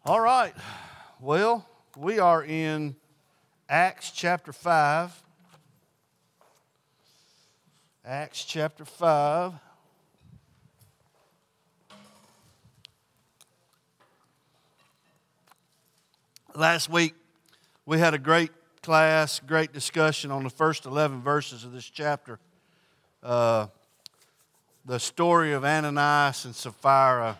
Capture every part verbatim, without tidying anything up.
All right. Well, we are in Acts chapter five. Acts chapter five. Last week, we had a great class, great discussion on the first eleven verses of this chapter. Uh, the story of Ananias and Sapphira,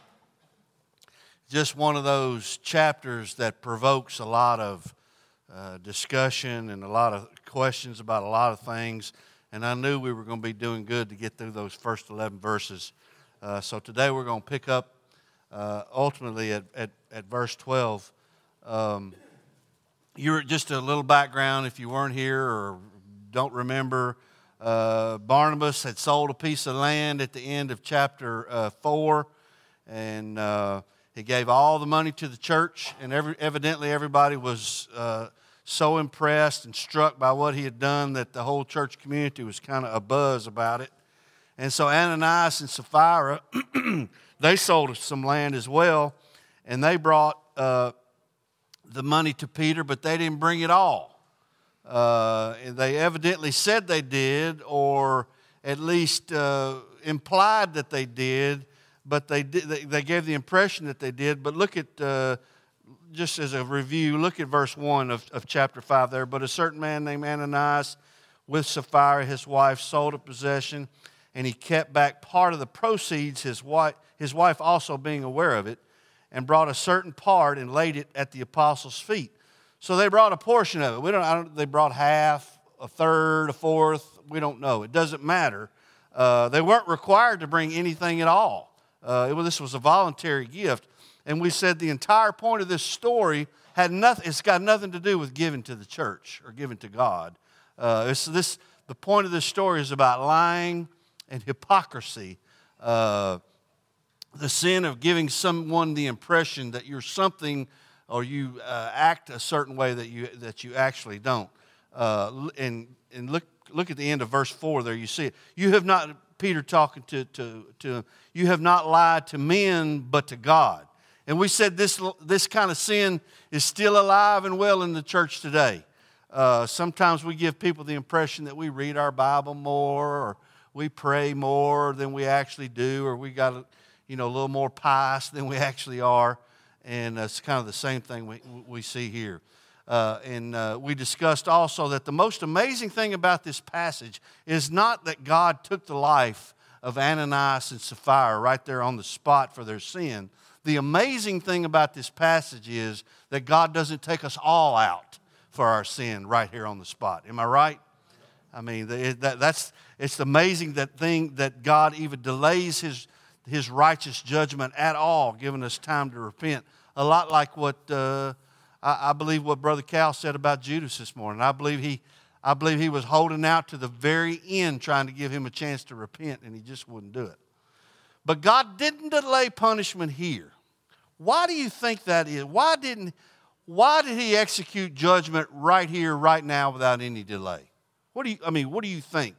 just one of those chapters that provokes a lot of uh, discussion and a lot of questions about a lot of things. And I knew we were going to be doing good to get through those first eleven verses. Uh, so today we're going to pick up uh, ultimately at, at, at verse twelve. Um, you're just a little background if you weren't here or don't remember. Uh, Barnabas had sold a piece of land at the end of chapter uh, four, and uh, he gave all the money to the church, and every, evidently everybody was uh, so impressed and struck by what he had done that the whole church community was kind of abuzz about it. And so Ananias and Sapphira, they sold some land as well, and they brought uh, the money to Peter, but they didn't bring it all. Uh, they evidently said they did, or at least uh, implied that they did, but they, did, they they gave the impression that they did. But look at, uh, just as a review, look at verse one of, of chapter five there. But a certain man named Ananias with Sapphira, his wife, sold a possession, and he kept back part of the proceeds, his wife, his wife also being aware of it, and brought a certain part and laid it at the apostles' feet. So they brought a portion of it. We don't. I don't they brought half, a third, a fourth. We don't know. It doesn't matter. Uh, they weren't required to bring anything at all. Uh, it, this was a voluntary gift, and we said the entire point of this story had nothing. It's got nothing to do with giving to the church or giving to God. Uh, it's this. The point of this story is about lying and hypocrisy. Uh, the sin of giving someone the impression that you're something, or you uh, act a certain way that you that you actually don't. Uh, and and look look at the end of verse four there. You see it. You have not, Peter talking to to to him. You have not lied to men, but to God. And we said this this kind of sin is still alive and well in the church today. Uh, sometimes we give people the impression that we read our Bible more, or we pray more than we actually do, or we got you know a little more pious than we actually are. And it's kind of the same thing we, we see here. Uh, and uh, we discussed also that the most amazing thing about this passage is not that God took the life of Ananias and Sapphira right there on the spot for their sin. The amazing thing about this passage is that God doesn't take us all out for our sin right here on the spot. Am I right? I mean, that, that's it's amazing that thing that God even delays His His righteous judgment at all, giving us time to repent. A lot like what uh, I, I believe what Brother Cal said about Judas this morning. I believe he, I believe he was holding out to the very end, trying to give him a chance to repent, and he just wouldn't do it. But God didn't delay punishment here. Why do you think that is? Why didn't? Why did He execute judgment right here, right now, without any delay? What do you? I mean, what do you think?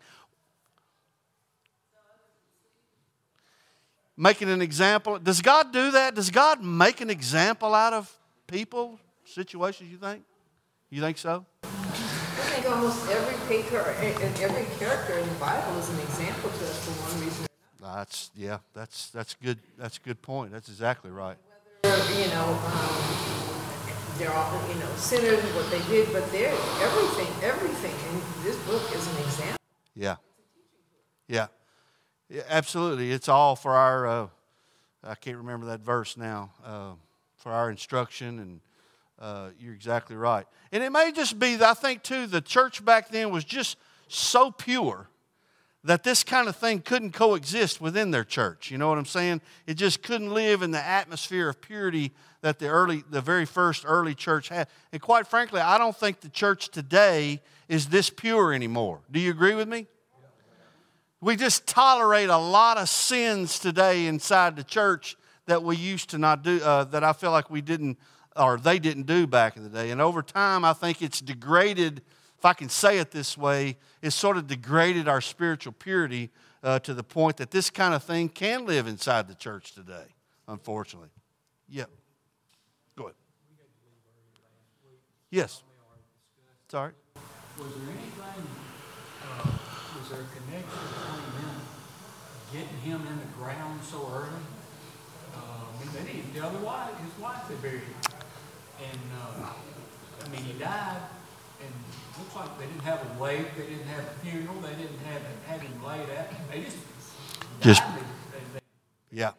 Making an example. Does God do that? Does God make an example out of people, situations, you think? You think so? I think almost every patriarch and every character in the Bible is an example to us for one reason or another. That's, yeah, that's that's good. That's a good point. That's exactly right. Whether, you know, um, they're all, you know, sinners, what they did, but they're everything, everything in this book is an example. Yeah. Yeah. Yeah, absolutely. It's all for our, uh, I can't remember that verse now, uh, for our instruction, and uh, you're exactly right. And it may just be, I think too, the church back then was just so pure that this kind of thing couldn't coexist within their church. You know what I'm saying? It just couldn't live in the atmosphere of purity that the early, the very first early church had. And quite frankly, I don't think the church today is this pure anymore. Do you agree with me? We just tolerate a lot of sins today inside the church that we used to not do, uh, that I feel like we didn't, or they didn't do back in the day. And over time, I think it's degraded, if I can say it this way, it's sort of degraded our spiritual purity uh, to the point that this kind of thing can live inside the church today, unfortunately. Yep. Go ahead. Yes. Sorry. Was there anything, uh, was there a connection between them getting him in the ground so early? Uh, I mean, they didn't tell the wife, his wife they buried him. And, uh, I mean, he died, and it looks like they didn't have a wake, they didn't have a funeral, they didn't have, have him laid out. They just died. Just, They- they- they- yeah.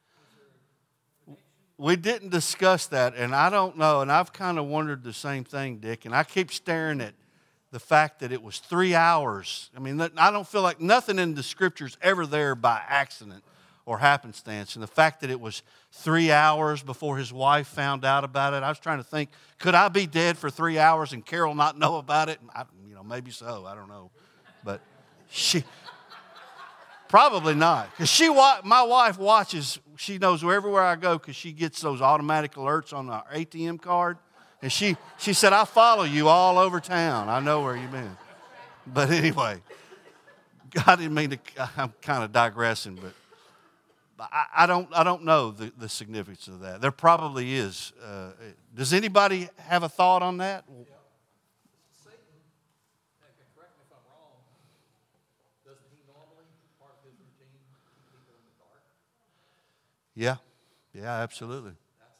We didn't discuss that, and I don't know, and I've kind of wondered the same thing, Dick, and I keep staring at the fact that it was three hours. I mean, I don't feel like nothing in the Scripture's ever there by accident or happenstance, and the fact that it was three hours before his wife found out about it, I was trying to think, could I be dead for three hours and Carol not know about it? I, you know, maybe so, I don't know, but she... Probably not, because she, my wife watches. She knows everywhere I go because she gets those automatic alerts on our A T M card, and she she said, "I follow you all over town. I know where you've been." But anyway, I didn't mean to. I'm kind of digressing, but I, I don't I don't know the, the significance of that. There probably is. Uh, does anybody have a thought on that? Yeah, yeah, absolutely.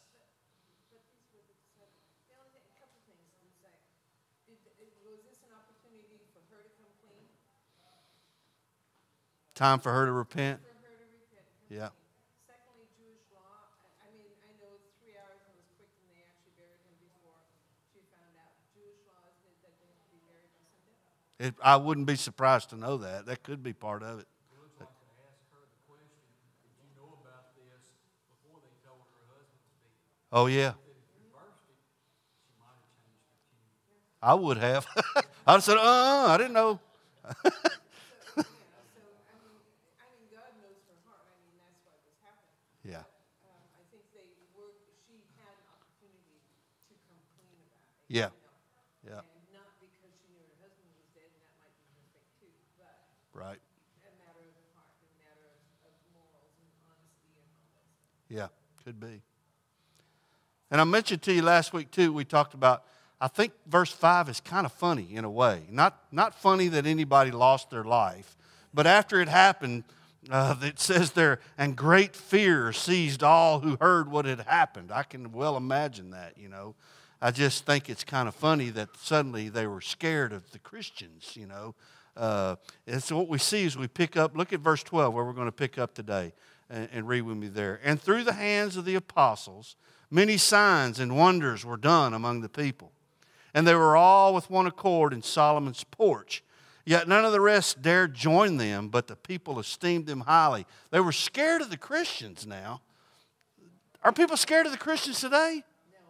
Time for her to repent. Yeah. Secondly, Jewish law. I mean, I know it's three hours and it was quick, and they actually buried him before she found out. Jewish law is that they have to be buried in Sunday. It, I wouldn't be surprised to know that. That could be part of it. Oh, yeah. I would have. I'd have said, uh-uh, I didn't know. So, I mean, I mean, God knows her heart. I mean, that's why this happened. Yeah. But, um, I think they were, she had an opportunity to come clean about it. Yeah. You know? Yeah. And not because she knew her husband was dead, and that might be her thing too, but Right. a matter of the heart, a matter of, of morals and honesty and all that stuff. Yeah, could be. And I mentioned to you last week, too, we talked about, I think verse five is kind of funny in a way. Not, not funny that anybody lost their life, but after it happened, uh, it says there, and great fear seized all who heard what had happened. I can well imagine that, you know. I just think it's kind of funny that suddenly they were scared of the Christians, you know. Uh, and so what we see is we pick up, look at verse twelve, where we're going to pick up today, and, and read with me there. And through the hands of the apostles, many signs and wonders were done among the people. And they were all with one accord in Solomon's porch. Yet none of the rest dared join them, but the people esteemed them highly. They were scared of the Christians now. Are people scared of the Christians today?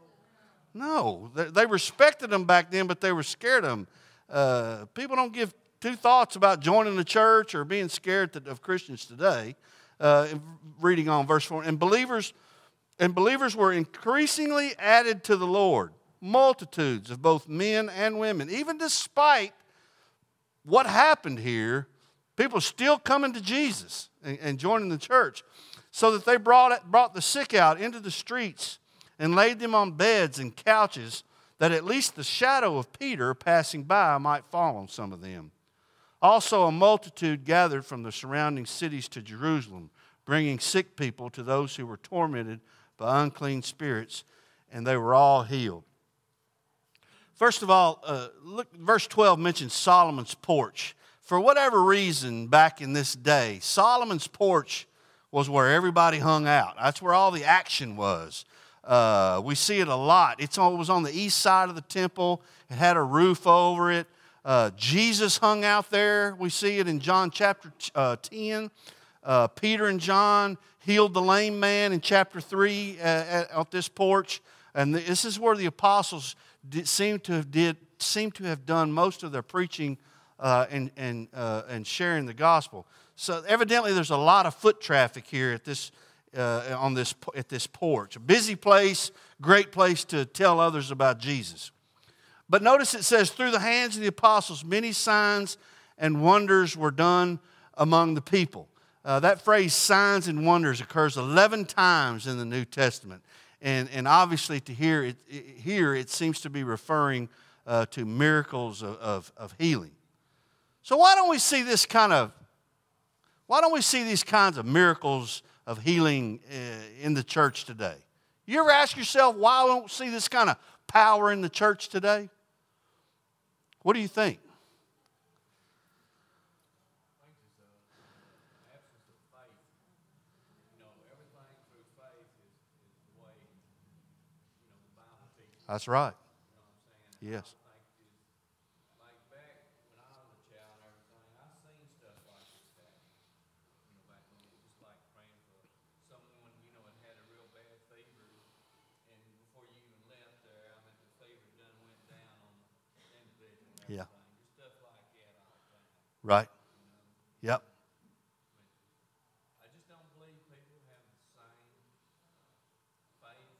No. They, they respected them back then, but they were scared of them. Uh, people don't give two thoughts about joining the church or being scared of Christians today. Uh, reading on verse four. And believers... And believers were increasingly added to the Lord, multitudes of both men and women. Even despite what happened here, people still coming to Jesus and, and joining the church. So that they brought, brought the sick out into the streets and laid them on beds and couches, that at least the shadow of Peter passing by might fall on some of them. Also a multitude gathered from the surrounding cities to Jerusalem, bringing sick people to those who were tormented by unclean spirits, and they were all healed. First of all, uh, look, verse twelve mentions Solomon's porch. For whatever reason, back in this day, Solomon's porch was where everybody hung out. That's where all the action was. Uh, we see it a lot. It's on, it was on the east side of the temple. It had a roof over it. Uh, Jesus hung out there. We see it in John chapter uh, ten. Uh, Peter and John healed the lame man in chapter three uh, at, at this porch. And this is where the apostles did, seem to have did seem to have done most of their preaching uh, and and uh, and sharing the gospel. So evidently, there's a lot of foot traffic here at this uh, on this at this porch. A busy place, great place to tell others about Jesus. But notice it says, through the hands of the apostles, many signs and wonders were done among the people. Uh, that phrase, signs and wonders, occurs eleven times in the New Testament. And, and obviously to hear it, it, here it seems to be referring uh, to miracles of, of, of healing. So why don't we see this kind of, why don't we see these kinds of miracles of healing uh, in the church today? You ever ask yourself why we don't see this kind of power in the church today? What do you think? That's right. Yes. Like back when I was a child and everything, I seen stuff like this happen. You know, back when it was just like praying for someone, you know, had had a real bad fever, and before you even left there, I mean, the fever done went down on the individual and Yeah. everything. Just stuff like that all the time. Right. Yep. I just don't believe people have the same faith,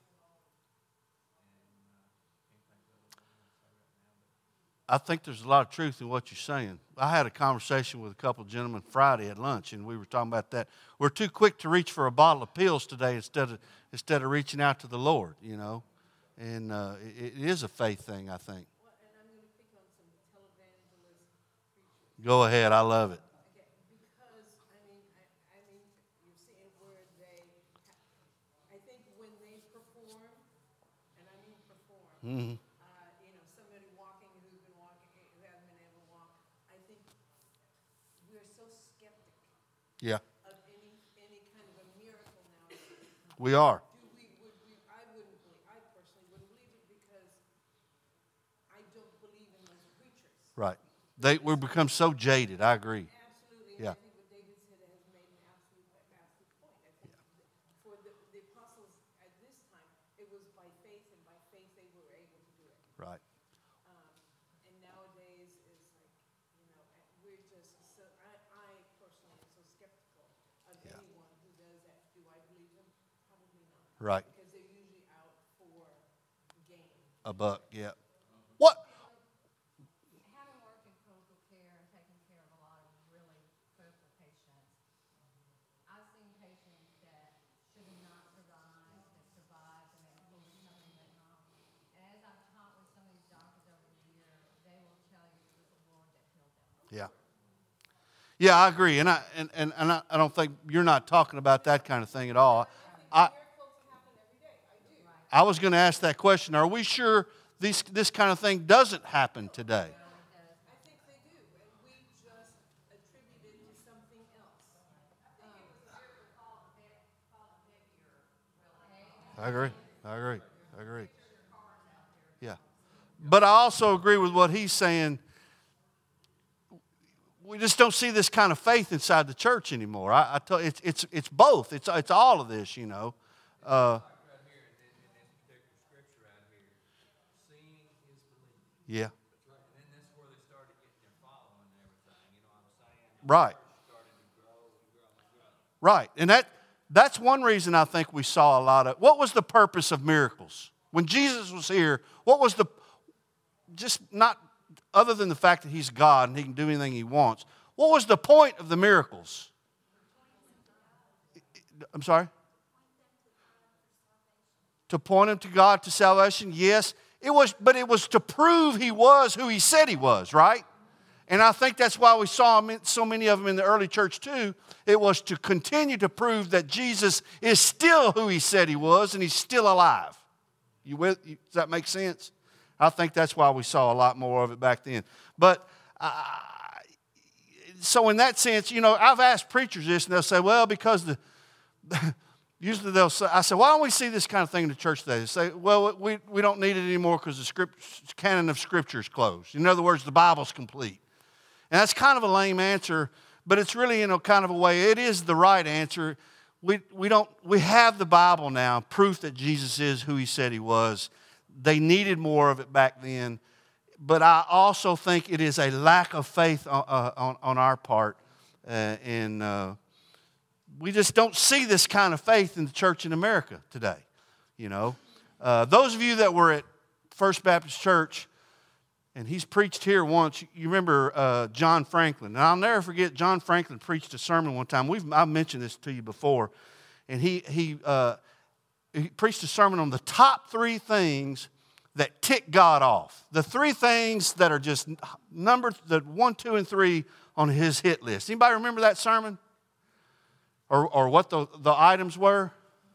and uh, can't think of what I'm going to say right now, but. I think there's a lot of truth in what you're saying. I had a conversation with a couple of gentlemen Friday at lunch, and we were talking about that. We're too quick to reach for a bottle of pills today instead of instead of reaching out to the Lord, you know. And uh, it, it is a faith thing, I think. Well, and I'm going to pick on some televangelist preachers. Go ahead. I love it. Okay, because, I mean, I, I mean, you've seen where they, ha- I think when they perform, and I mean perform, Mm-hmm. uh, you know, somebody walking who's been walking, who hasn't been able to walk, I think we're so skeptic Yeah, of any, any kind of a miracle nowadays. we are. Do we, would we, I wouldn't believe, I personally wouldn't believe it because I don't believe in those preachers. Right. They we become so jaded. I agree. Absolutely. Yeah. And I think what David said has made an absolute, absolute point. I think that for the, the apostles at this time, it was by faith, and by faith they were able to do it. Right. Um, and nowadays is like, you know, and we're just so, I, I personally am so skeptical of Yeah. anyone who does that. Do I believe them? Probably not. Right. Because they're usually out for gain. A buck. Yeah. What? Having worked in critical care and taking care of a lot of really critical patients, I've seen patients that should have not survived, that survived, and they pulled something went wrong. And as I've talked with some of these doctors over the year, they will tell you it was the Lord that healed them. Yeah. Yeah, I agree, and I and, and, and I, I don't think you're not talking about that kind of thing at all. I Miracles happen every day. I do. I was going to ask that question. Are we sure these this kind of thing doesn't happen today? I think they do, and we just attribute it to something else. I agree. I agree. I agree. Yeah. But I also agree with what he's saying. We just don't see this kind of faith inside the church anymore. I, I tell it's it's it's both. It's it's all of this, you know. Uh, Right here in this, in this particular scripture right here, seeing is believing. yeah. And then that's where they started getting their following and everything, you know what I'm saying? Right. Started to grow and grow and grow. Right. And that that's one reason I think we saw a lot of. What was the purpose of miracles? When Jesus was here, what was the just not other than the fact that he's God and he can do anything he wants. What was the point of the miracles? I'm sorry? To point them to God to salvation? Yes. It was, but it was to prove he was who he said he was, right? And I think that's why we saw so many of them in the early church too. It was to continue to prove that Jesus is still who he said he was and he's still alive. You with, you, does that make sense? I think that's why we saw a lot more of it back then. But uh, so in that sense, you know, I've asked preachers this, and they'll say, well, because the usually they'll say, I say, why don't we see this kind of thing in the church today? They say, well, we, we don't need it anymore because the script, canon of Scripture is closed. In other words, the Bible's complete. And that's kind of a lame answer, but it's really, in a kind of a way, it is the right answer. We, we, don't, we have the Bible now, proof that Jesus is who he said he was. They needed more of it back then. But I also think it is a lack of faith on, uh, on, on our part. Uh, and uh, we just don't see this kind of faith in the church in America today. You know, uh, those of you that were at First Baptist Church, and he's preached here once. You remember uh, John Franklin. And I'll never forget, John Franklin preached a sermon one time. We've, I've mentioned this to you before. And he, he uh, he preached a sermon on the top three things that tick God off. The three things that are just number the one, two, and three on his hit list. Anybody remember that sermon? Or, or what the, the items were?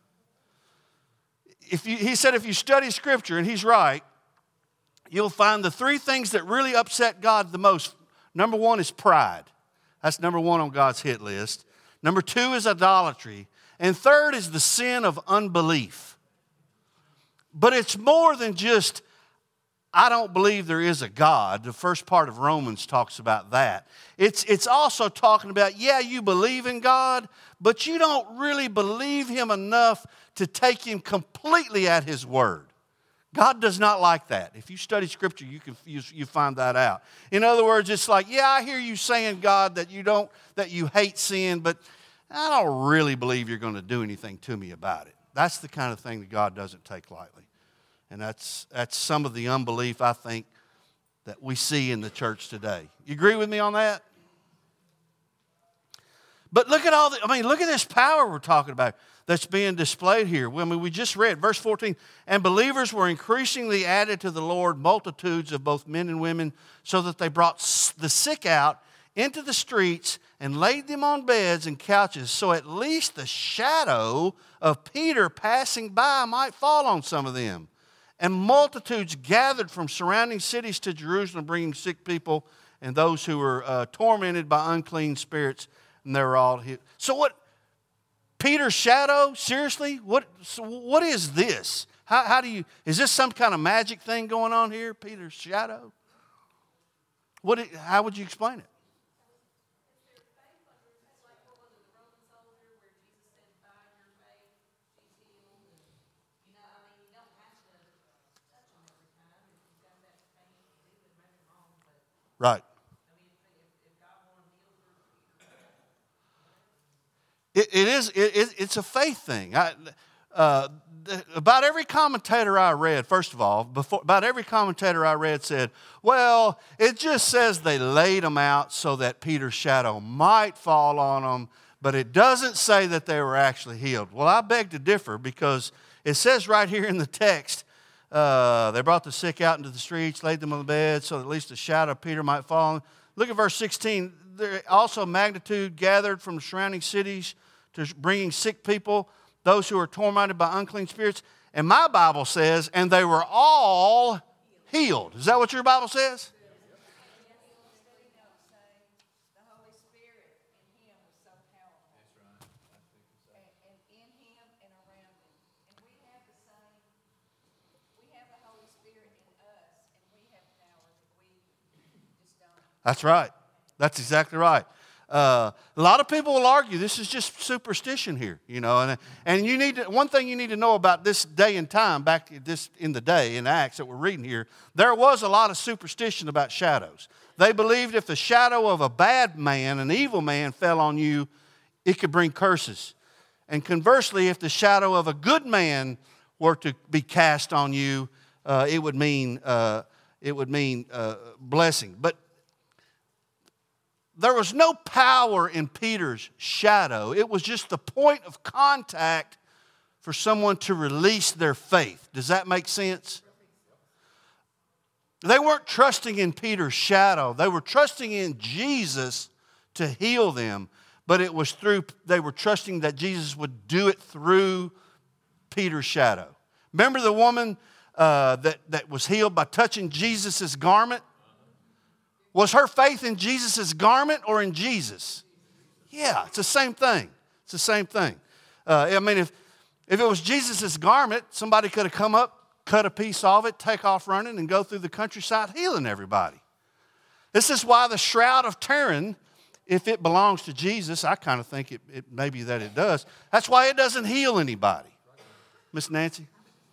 If you, he said if you study Scripture, and he's right, you'll find the three things that really upset God the most. Number one is pride. That's number one on God's hit list. Number two is idolatry. And third is the sin of unbelief. But it's more than just, I don't believe there is a God. The first part of Romans talks about that. It's, it's also talking about, yeah, you believe in God, but you don't really believe him enough to take him completely at his word. God does not like that. If you study Scripture, you can you, you find that out. In other words, it's like, yeah, I hear you saying, God, that you don't, that you hate sin, but I don't really believe you're going to do anything to me about it. That's the kind of thing that God doesn't take lightly. And that's that's some of the unbelief, I think, that we see in the church today. You agree with me on that? But look at all the, I mean, look at this power we're talking about that's being displayed here. I mean, we just read verse fourteen, and believers were increasingly added to the Lord, multitudes of both men and women, so that they brought the sick out into the streets and laid them on beds and couches, so at least the shadow of Peter passing by might fall on some of them. And multitudes gathered from surrounding cities to Jerusalem, bringing sick people and those who were uh, tormented by unclean spirits, and they were all healed. So what? Peter's shadow? Seriously? What? So what is this? How, how do you? Is this some kind of magic thing going on here? Peter's shadow? What? How would you explain it? Right. It, it is. It, it's a faith thing. I, uh, the, about every commentator I read, first of all, before about every commentator I read said, "Well, it just says they laid them out so that Peter's shadow might fall on them, but it doesn't say that they were actually healed." Well, I beg to differ because it says right here in the text. Uh, they brought the sick out into the streets, laid them on the bed, so that at least the shadow of Peter might fall on them. Look at verse sixteen. There also magnitude gathered from the surrounding cities to bringing sick people, those who are tormented by unclean spirits. And my Bible says, and they were all healed. Is that what your Bible says? That's right. That's exactly right. Uh, a lot of people will argue this is just superstition here, you know. And, and you need to, one thing you need to know about this day and time, back this in the day in Acts that we're reading here, there was a lot of superstition about shadows. They believed if the shadow of a bad man, an evil man, fell on you, it could bring curses. And conversely, if the shadow of a good man were to be cast on you, uh, it would mean uh, it would mean uh, blessing. But there was no power in Peter's shadow. It was just the point of contact for someone to release their faith. Does that make sense? They weren't trusting in Peter's shadow. They were trusting in Jesus to heal them. But it was through, they were trusting that Jesus would do it through Peter's shadow. Remember the woman uh, that, that was healed by touching Jesus' garment? Was her faith in Jesus' garment or in Jesus? Yeah, it's the same thing. It's the same thing. Uh, I mean, if, if it was Jesus' garment, somebody could have come up, cut a piece of it, take off running, and go through the countryside healing everybody. This is why the Shroud of Turin, if it belongs to Jesus, I kind of think it, it maybe that it does. That's why it doesn't heal anybody. Miss Nancy?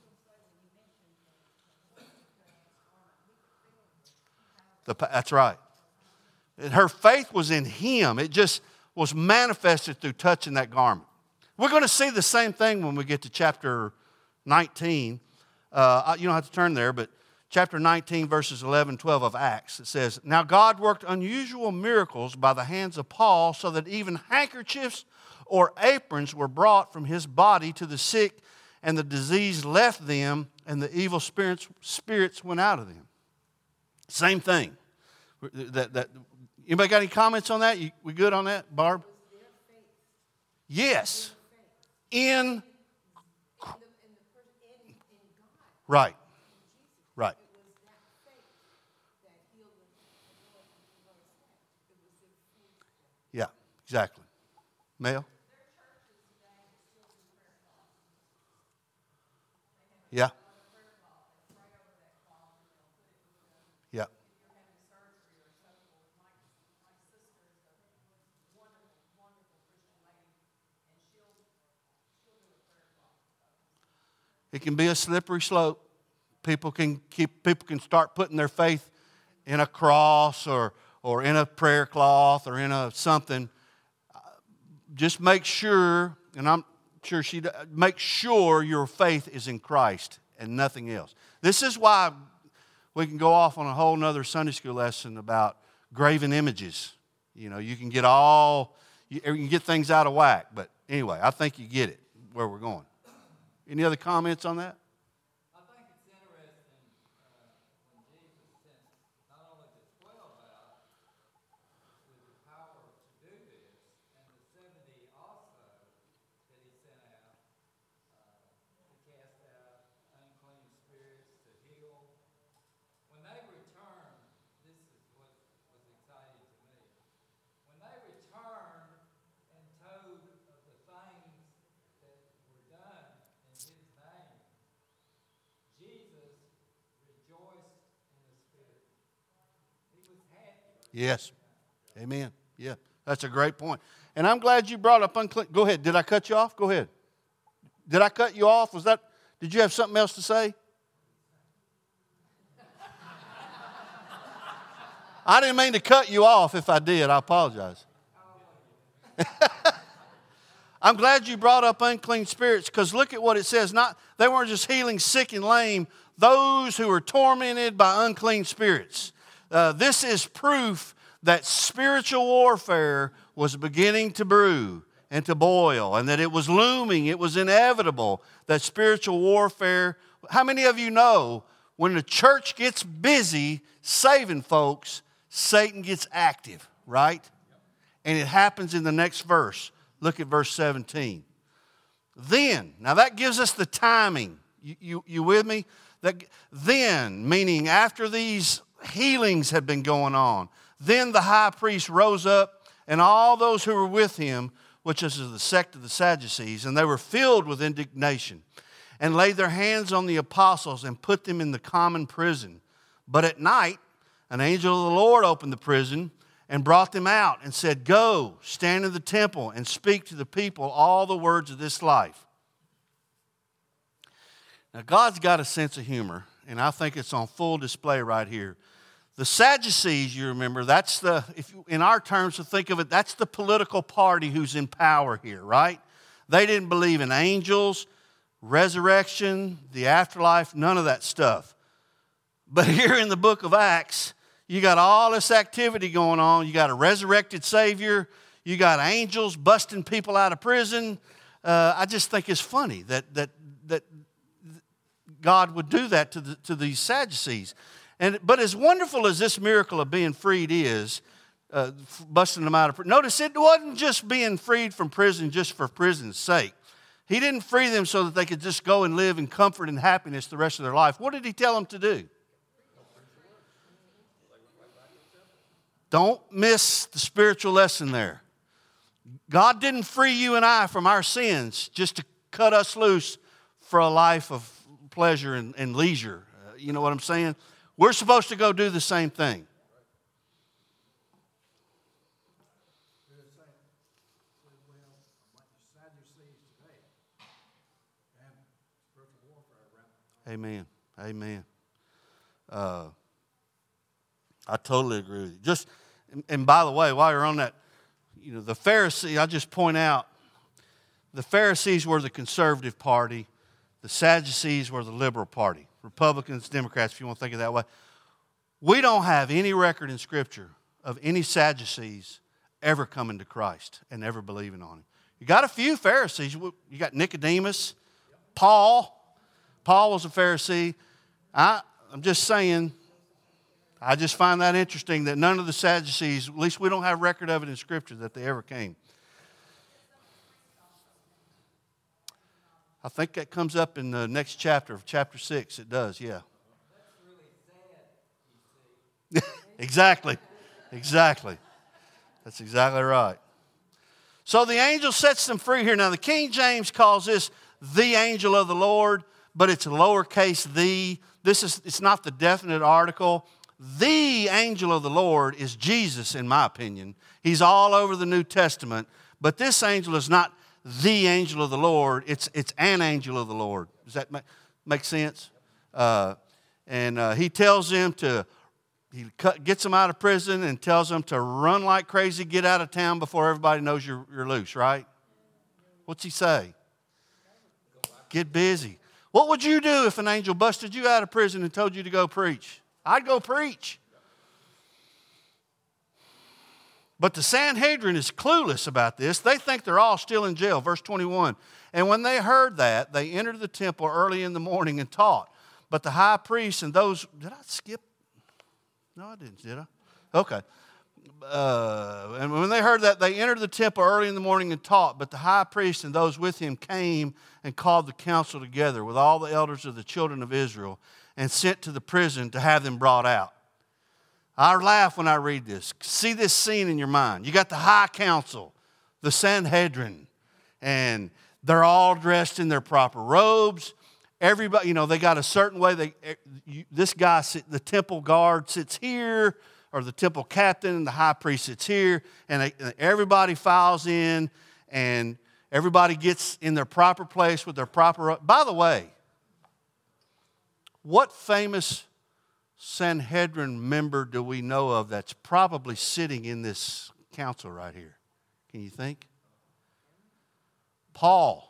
The, that's right. Her faith was in him. It just was manifested through touching that garment. We're going to see the same thing when we get to chapter nineteen. Uh, you don't have to turn there, but chapter nineteen, verses eleven, twelve of Acts. It says, "Now God worked unusual miracles by the hands of Paul, so that even handkerchiefs or aprons were brought from his body to the sick, and the disease left them, and the evil spirits, spirits went out of them. Same thing. That, that, anybody got any comments on that? You, we good on that, Barb? Yes. In, right. Right. Yeah, exactly. Mel? Yeah. Yeah. It can be a slippery slope. People can keep. People can start putting their faith in a cross or or in a prayer cloth or in a something. Just make sure, and I'm sure she make sure your faith is in Christ and nothing else. This is why we can go off on a whole nother Sunday school lesson about graven images. You know, you can get all you can get things out of whack. But anyway, I think you get it where we're going. Any other comments on that? I think it's interesting uh, when Jesus sent not only the twelve out with the power to do this, and the seventy also that he sent out uh, to cast out unclean spirits, to heal. When they returned, this is what was exciting to me. When they returned and told of the things that were done in his name, Jesus rejoiced in the Spirit. He was happy. Yes. Amen. Yeah, that's a great point. And I'm glad you brought up unclean. Go ahead. Did I cut you off? Go ahead. Did I cut you off? Was that? Did you have something else to say? I didn't mean to cut you off. If I did, I apologize. I'm glad you brought up unclean spirits, because look at what it says. Not they weren't just healing sick and lame, those who were tormented by unclean spirits. Uh, this is proof that spiritual warfare was beginning to brew and to boil, and that it was looming, it was inevitable, that spiritual warfare. How many of you know when the church gets busy saving folks, Satan gets active, right? And it happens in the next verse. Look at verse seventeen. Then, now that gives us the timing. You, you, you with me? That, then, meaning after these healings had been going on, then the high priest rose up, and all those who were with him, which is the sect of the Sadducees, and they were filled with indignation, and laid their hands on the apostles and put them in the common prison. But at night, an angel of the Lord opened the prison and brought them out and said, "Go, stand in the temple and speak to the people all the words of this life." Now, God's got a sense of humor, and I think it's on full display right here. The Sadducees, you remember, that's the, if you, in our terms to think of it, that's the political party who's in power here, right? They didn't believe in angels, resurrection, the afterlife, none of that stuff. But here in the book of Acts, you got all this activity going on. You got a resurrected Savior. You got angels busting people out of prison. Uh, I just think it's funny that that that God would do that to the, to these Sadducees. And but as wonderful as this miracle of being freed is, uh, busting them out of prison. Notice it wasn't just being freed from prison just for prison's sake. He didn't free them so that they could just go and live in comfort and happiness the rest of their life. What did he tell them to do? Don't miss the spiritual lesson there. God didn't free you and I from our sins just to cut us loose for a life of pleasure and, and leisure. Uh, you know what I'm saying? We're supposed to go do the same thing. Amen. Amen. Uh, I totally agree with you. Just, and, and by the way, while you're on that, you know, the Pharisees, I just point out, the Pharisees were the conservative party. The Sadducees were the liberal party. Republicans, Democrats, if you want to think of it that way. We don't have any record in Scripture of any Sadducees ever coming to Christ and ever believing on Him. You got a few Pharisees. You got Nicodemus, Paul, Paul was a Pharisee. I, I'm just saying, I just find that interesting that none of the Sadducees, at least we don't have record of it in Scripture, that they ever came. I think that comes up in the next chapter, chapter six. It does, yeah. Exactly. Exactly. That's exactly right. So the angel sets them free here. Now the King James calls this the angel of the Lord, but it's lowercase the. This is, it's not the definite article. The angel of the Lord is Jesus, in my opinion. He's all over the New Testament. But this angel is not the angel of the Lord. It's, it's an angel of the Lord. Does that make, make sense? Uh, and uh, he tells them to, he cut, gets them out of prison and tells them to run like crazy, get out of town before everybody knows you're, you're loose, right? What's he say? Get busy. What would you do if an angel busted you out of prison and told you to go preach? I'd go preach. But the Sanhedrin is clueless about this. They think they're all still in jail. Verse twenty-one. And when they heard that, they entered the temple early in the morning and taught. But the high priest and those... Did I skip? No, I didn't, did I? Okay. Uh, and when they heard that, they entered the temple early in the morning and taught. But the high priest and those with him came and called the council together with all the elders of the children of Israel and sent to the prison to have them brought out. I laugh when I read this. See this scene in your mind. You got the high council, the Sanhedrin, and they're all dressed in their proper robes. Everybody, you know, they got a certain way. They, you, this guy, the temple guard sits here, or the temple captain, and the high priest sits here, and they, everybody files in, and everybody gets in their proper place with their proper... By the way, what famous Sanhedrin member do we know of that's probably sitting in this council right here? Can you think? Paul.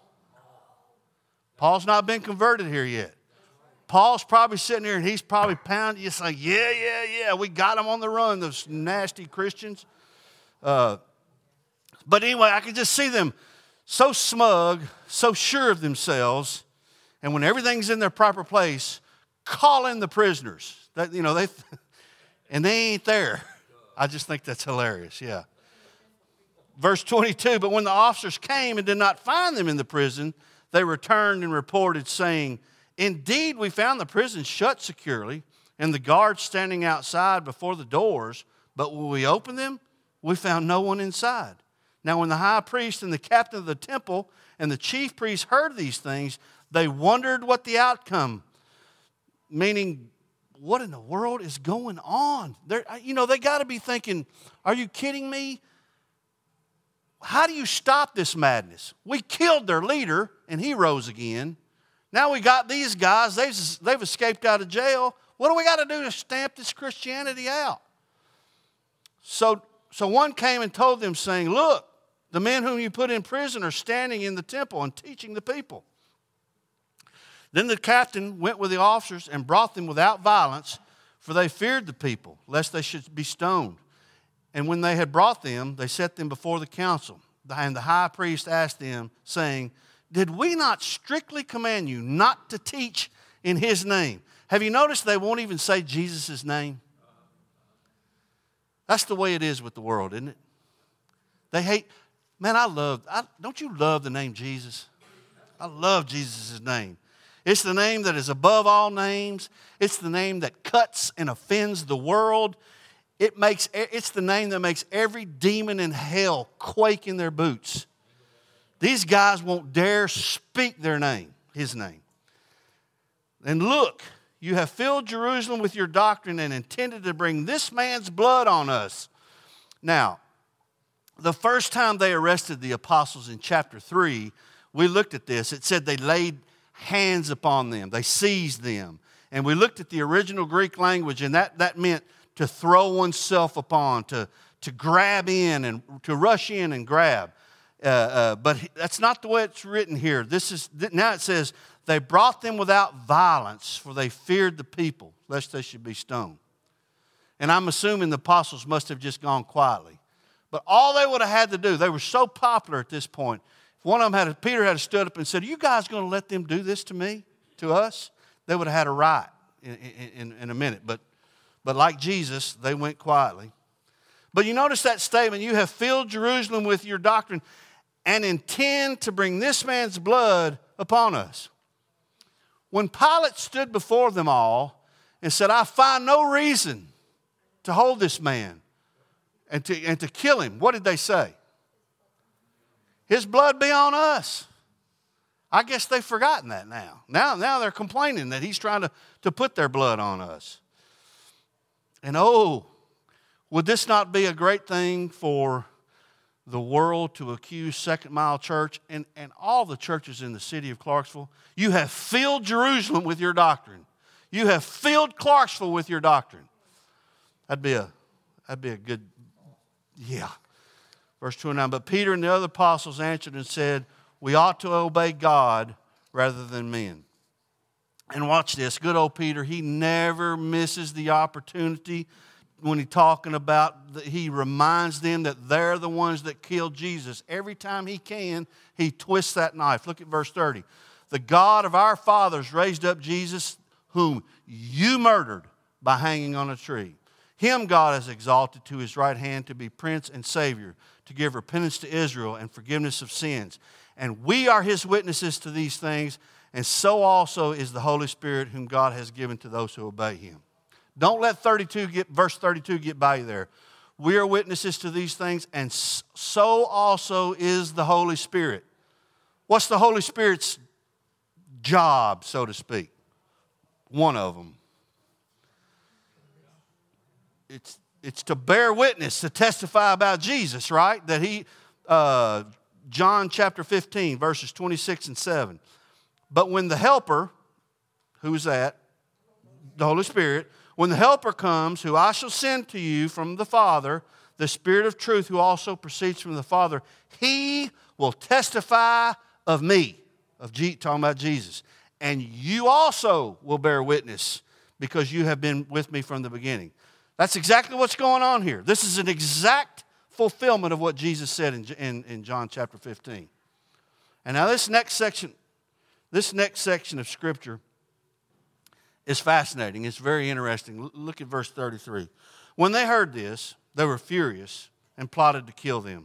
Paul's not been converted here yet. Paul's probably sitting here and he's probably pounding. It's like, yeah, yeah, yeah, we got them on the run, those nasty Christians. Uh, but anyway, I can just see them so smug, so sure of themselves, and when everything's in their proper place, calling the prisoners. That, you know, they, and they ain't there. I just think that's hilarious, yeah. Verse twenty-two, but when the officers came and did not find them in the prison, they returned and reported, saying, indeed, we found the prison shut securely and the guards standing outside before the doors, but when we opened them, we found no one inside. Now, when the high priest and the captain of the temple and the chief priest heard these things, they wondered what the outcome, meaning, what in the world is going on? They're, you know, they got to be thinking, are you kidding me? How do you stop this madness? We killed their leader, and he rose again. Now we got these guys. They've, they've escaped out of jail. What do we got to do to stamp this Christianity out? So, so one came and told them, saying, look, the men whom you put in prison are standing in the temple and teaching the people. Then the captain went with the officers and brought them without violence, for they feared the people, lest they should be stoned. And when they had brought them, they set them before the council. And the high priest asked them, saying, did we not strictly command you not to teach in his name? Have you noticed they won't even say Jesus' name? That's the way it is with the world, isn't it? They hate, man, I love, I, don't you love the name Jesus? I love Jesus' name. It's the name that is above all names. It's the name that cuts and offends the world. It makes, it's the name that makes every demon in hell quake in their boots. These guys won't dare speak their name, his name. And look, you have filled Jerusalem with your doctrine and intended to bring this man's blood on us. Now, the first time they arrested the apostles in chapter three, we looked at this. It said they laid hands upon them. They seized them. And we looked at the original Greek language, and that, that meant to throw oneself upon, to, to grab in and to rush in and grab. Uh, uh, but that's not the way it's written here. This is now it says, they brought them without violence, for they feared the people, lest they should be stoned. And I'm assuming the apostles must have just gone quietly. But all they would have had to do, they were so popular at this point, one of them had, Peter had stood up and said, are you guys going to let them do this to me, to us? They would have had a riot in, in, in a minute. But, but like Jesus, they went quietly. But you notice that statement, you have filled Jerusalem with your doctrine and intend to bring this man's blood upon us. When Pilate stood before them all and said, I find no reason to hold this man and to, and to kill him, what did they say? His blood be on us. I guess they've forgotten that now. Now, now they're complaining that he's trying to, to put their blood on us. And oh, would this not be a great thing for the world to accuse Second Mile Church and, and all the churches in the city of Clarksville? You have filled Jerusalem with your doctrine. You have filled Clarksville with your doctrine. That'd be a, that'd be a good, yeah. Verse twenty-nine, but Peter and the other apostles answered and said, we ought to obey God rather than men. And watch this, good old Peter, he never misses the opportunity when he's talking about, the, he reminds them that they're the ones that killed Jesus. Every time he can, he twists that knife. Look at verse thirty. The God of our fathers raised up Jesus, whom you murdered by hanging on a tree. Him God has exalted to his right hand to be Prince and Savior, to give repentance to Israel and forgiveness of sins. And we are his witnesses to these things, and so also is the Holy Spirit whom God has given to those who obey him. Don't let thirty-two get, verse thirty-two get by you there. We are witnesses to these things, and so also is the Holy Spirit. What's the Holy Spirit's job, so to speak? One of them. It's, it's to bear witness, to testify about Jesus, right? That he, uh, John chapter fifteen, verses twenty-six and seven. But when the Helper, who's that? The Holy Spirit. When the Helper comes, who I shall send to you from the Father, the Spirit of truth who also proceeds from the Father, he will testify of me, of G, talking about Jesus. And you also will bear witness because you have been with me from the beginning. That's exactly what's going on here. This is an exact fulfillment of what Jesus said in, in, in John chapter fifteen. And now this next section, this next section of Scripture is fascinating. It's very interesting. Look at verse thirty-three. When they heard this, they were furious and plotted to kill them.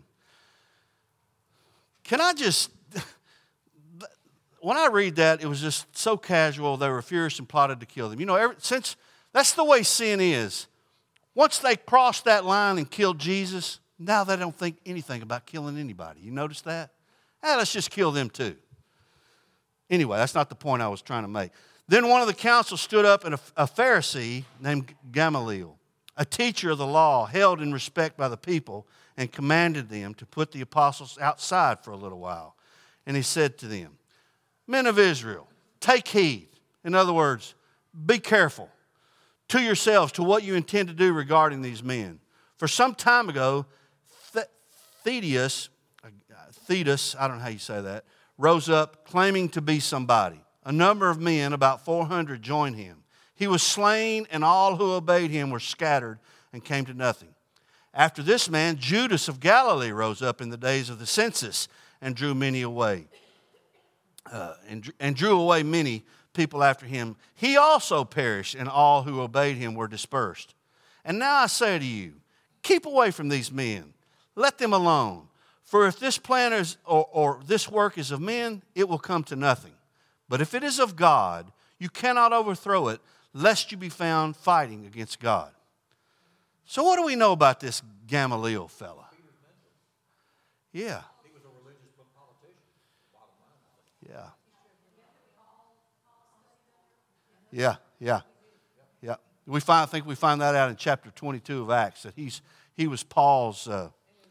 Can I just, when I read that, it was just so casual. They were furious and plotted to kill them. You know, ever, since that's the way sin is. Once they crossed that line and killed Jesus, now they don't think anything about killing anybody. You notice that? Ah, let's just kill them too. Anyway, that's not the point I was trying to make. Then one of the council stood up, and a, a Pharisee named Gamaliel, a teacher of the law, held in respect by the people, and commanded them to put the apostles outside for a little while. And he said to them, men of Israel, take heed. In other words, be careful to yourselves to what you intend to do regarding these men. For some time ago, Theudas, Theudas, I don't know how you say that, rose up claiming to be somebody. A number of men, about four hundred, joined him. He was slain, and all who obeyed him were scattered and came to nothing. After this man, Judas of Galilee rose up in the days of the census and drew many away, uh, and, and drew away many people after him. He also perished, and all who obeyed him were dispersed. And now I say to you, keep away from these men. Let them alone. For if this plan is, or, or this work is of men, it will come to nothing. But if it is of God, you cannot overthrow it, lest you be found fighting against God. So what do we know about this Gamaliel fella? Yeah. He was a religious politician. Yeah. Yeah, yeah, yeah. We find, I think we find that out in chapter twenty-two of Acts, that he's he was Paul's. Uh,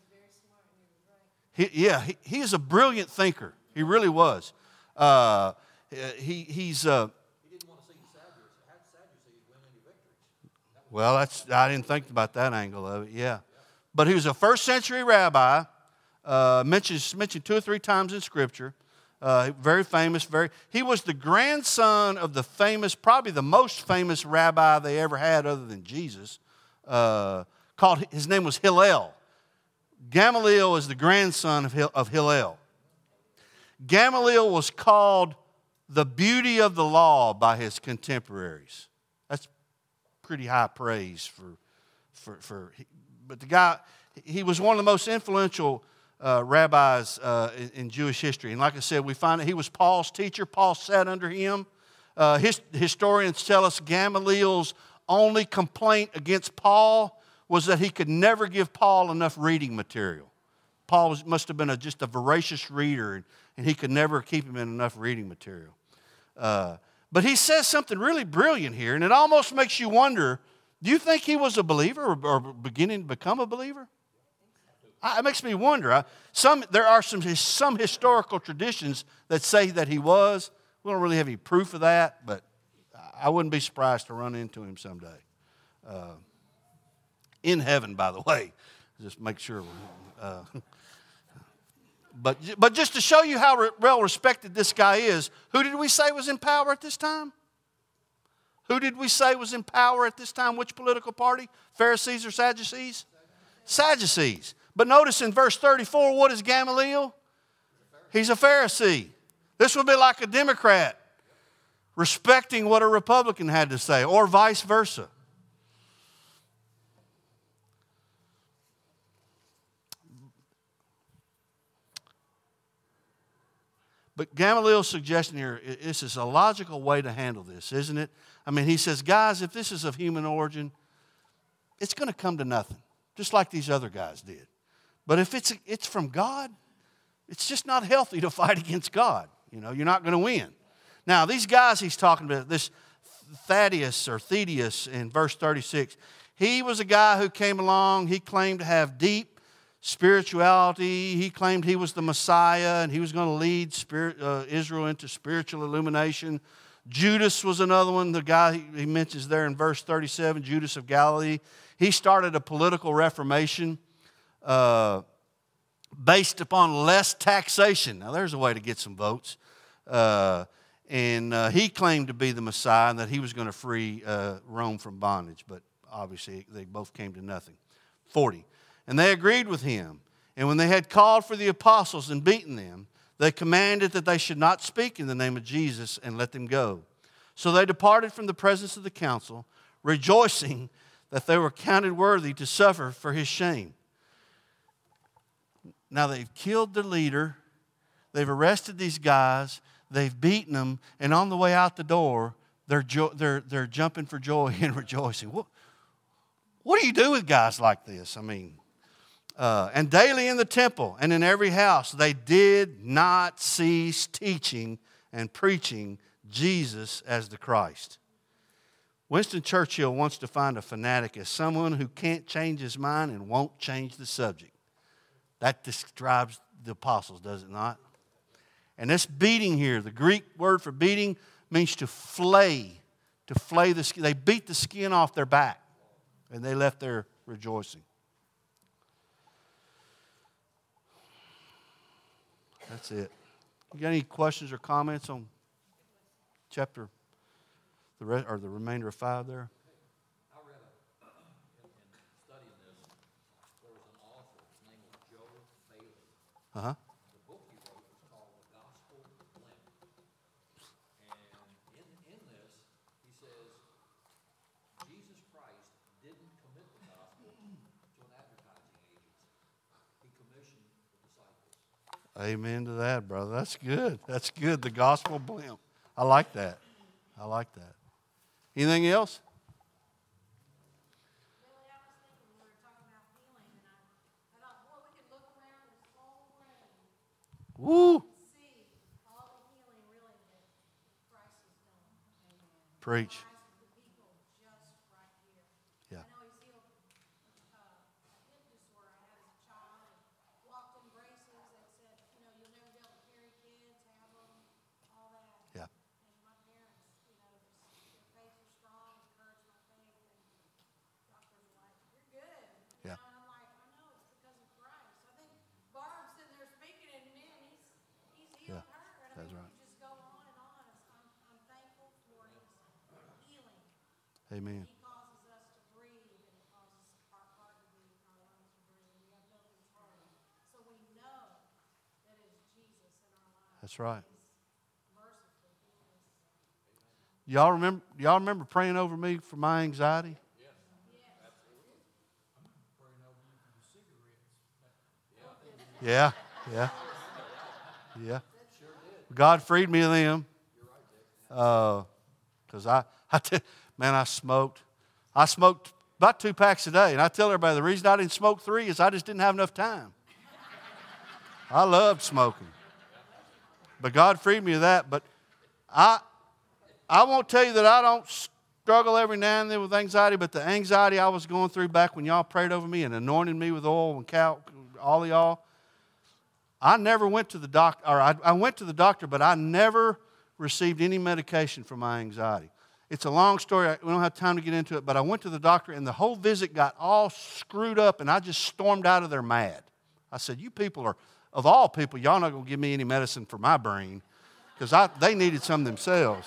he, yeah, he, he is a brilliant thinker. He really was. Uh, he he's. Uh, He didn't want to see the Sadducees. How did Sadducees win any victories? well, that's I didn't think about that angle of it. Yeah, but he was a first century rabbi. Uh, mentioned mentioned two or three times in Scripture. Uh, very famous, very. He was the grandson of the famous, probably the most famous rabbi they ever had other than Jesus. Uh, called his name was Hillel. Gamaliel is the grandson of, Hil, of Hillel. Gamaliel was called the beauty of the law by his contemporaries. That's pretty high praise for, for, for but the guy, he was one of the most influential uh, rabbis uh, in, in Jewish history. And like I said, we find that he was Paul's teacher. Paul sat under him. Uh, his, historians tell us Gamaliel's only complaint against Paul was that he could never give Paul enough reading material. Paul was, must have been a, just a voracious reader, and, and he could never keep him in enough reading material. Uh, but he says something really brilliant here, and it almost makes you wonder, do you think he was a believer or, or beginning to become a believer? I, it makes me wonder. I, some, there are some, some historical traditions that say that he was. We don't really have any proof of that, but I wouldn't be surprised to run into him someday. Uh, in heaven, by the way. Just make sure. Uh, but, but just to show you how re- well respected this guy is, who did we say was in power at this time? Who did we say was in power at this time? Which political party? Pharisees or Sadducees? Sadducees. But notice in verse thirty-four, what is Gamaliel? He's a Pharisee. This would be like a Democrat respecting what a Republican had to say, or vice versa. But Gamaliel's suggestion here, this is a logical way to handle this, isn't it? I mean, he says, guys, if this is of human origin, it's going to come to nothing, just like these other guys did. But if it's it's from God, it's just not healthy to fight against God. You know, you're not going to win. Now, these guys he's talking about, this Thaddeus or Thaddeus in verse thirty-six, he was a guy who came along, he claimed to have deep spirituality. He claimed he was the Messiah and he was going to lead spirit, uh, Israel into spiritual illumination. Judas was another one, the guy he, he mentions there in verse thirty-seven, Judas of Galilee. He started a political reformation uh, based upon less taxation. Now, there's a way to get some votes. Uh, and uh, he claimed to be the Messiah and that he was going to free uh, Rome from bondage. But obviously, they both came to nothing. forty. And they agreed with him. And when they had called for the apostles and beaten them, they commanded that they should not speak in the name of Jesus and let them go. So they departed from the presence of the council, rejoicing that they were counted worthy to suffer for his shame. Now they've killed the leader. They've arrested these guys. They've beaten them. And on the way out the door, they're, jo- they're, they're jumping for joy and rejoicing. What, what do you do with guys like this? I mean... Uh, and daily in the temple and in every house, they did not cease teaching and preaching Jesus as the Christ. Winston Churchill wants to find a fanatic as someone who can't change his mind and won't change the subject. That describes the apostles, does it not? And this beating here, the Greek word for beating means to flay, to flay the skin. They beat the skin off their back, and they left there rejoicing. That's it. You got any questions or comments on chapter, the re- or the remainder of five there? I read a, in, in studying this, there was an author, his name was Joe Bailey. Uh-huh. The book he wrote was called The Gospel Limp. And in, in this, he says, Jesus Christ didn't commit the gospel to an advertising agency. He commissioned the disciples. Amen to that, brother. That's good. That's good. The gospel blimp. I like that. I like that. Anything else? Really, I was thinking we were talking about healing, and I, I thought, boy, we could look around this whole room Woo! and see all the healing really that Christ has done. Amen. Preach. Lives of the people just right here. Yeah. I know he's healed uh, a hip disorder I had as a child, and walked in braces that said, you know, you'll never be able to carry kids, have them, all that. Yeah. And my parents, you know, just, their faith was strong, encouraged my faith, and doctors were like, you're good. You Yeah. know, and I'm like, I know it's because of Christ. I think Barb's sitting there speaking, and man, he's he's healed Yeah, her. And I that's mean, right. we just go on and on. It's, I'm, I'm thankful for his healing. Amen. He causes us to breathe, and it causes our heart to beat, our lungs to breathe. We have no control. So we know that it's Jesus in our lives. That's right. Y'all remember, y'all remember praying over me for my anxiety? Yeah, yeah, yeah. God freed me of them. Because I, I t- man, I smoked. I smoked about two packs a day. And I tell everybody the reason I didn't smoke three is I just didn't have enough time. I loved smoking. But God freed me of that. But I, I won't tell you that I don't struggle every now and then with anxiety, but the anxiety I was going through back when y'all prayed over me and anointed me with oil and cow, all of y'all, I never went to the doctor, or I, I went to the doctor, but I never received any medication for my anxiety. It's a long story. We don't have time to get into it, but I went to the doctor, and the whole visit got all screwed up, and I just stormed out of there mad. I said, you people are, of all people, y'all not going to give me any medicine for my brain, because they needed some themselves.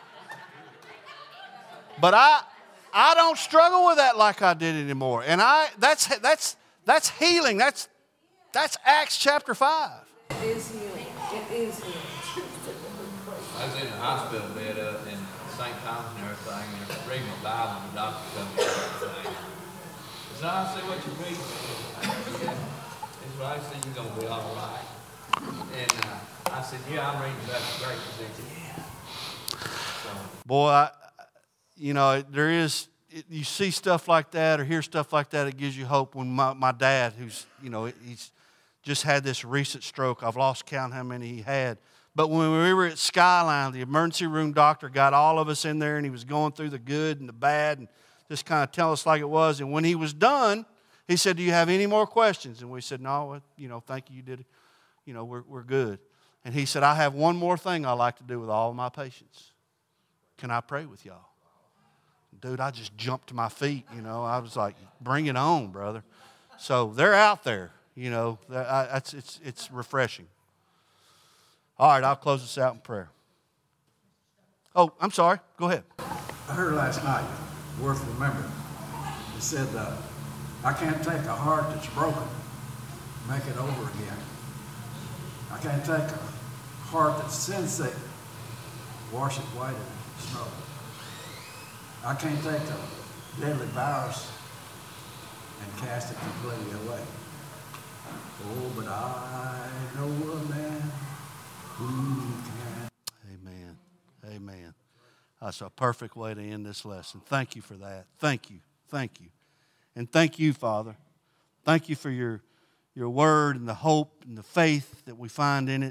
But I, I don't struggle with that like I did anymore. And I, that's, that's, that's healing. That's, that's Acts chapter five. It is healing. It is healing. I was in the hospital bed up in Saint Thomas and everything, and reading my Bible, and the doctor comes and everything. So I see what you read. It's right. I said, you're going to be all right. And uh, I said, yeah, I'm reading about the great physician. Yeah. So, Boy, I, you know, there is, you see stuff like that or hear stuff like that, it gives you hope. When my, my dad, who's, you know, he's just had this recent stroke, I've lost count how many he had. But when we were at Skyline, the emergency room doctor got all of us in there, and he was going through the good and the bad and just kind of tell us like it was. And when he was done, he said, do you have any more questions? And we said, no, you know, thank you, you did it. You know, we're, we're good. And he said, I have one more thing I like to do with all of my patients. Can I pray with y'all? Dude, I just jumped to my feet, you know. I was like, bring it on, brother. So they're out there, you know. It's, it's, it's refreshing. All right, I'll close this out in prayer. Oh, I'm sorry. Go ahead. I heard last night, worth remembering. It said, uh, I can't take a heart that's broken, make it over again. I can't take a heart that's sin sick, wash it white as snow. I can't take a deadly virus and cast it completely away. Oh, but I know a man who can. Amen. Amen. That's a perfect way to end this lesson. Thank you for that. Thank you. Thank you. And thank you, Father. Thank you for your, your word and the hope and the faith that we find in it.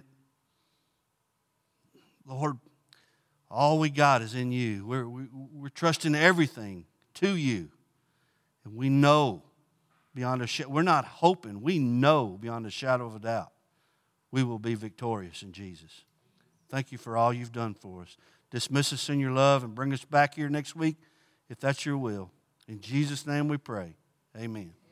Lord, all we got is in you. We're, we, we're trusting everything to you. And we know beyond a shadow, we're not hoping, we know beyond a shadow of a doubt we will be victorious in Jesus. Thank you for all you've done for us. Dismiss us in your love and bring us back here next week if that's your will. In Jesus' name we pray. Amen.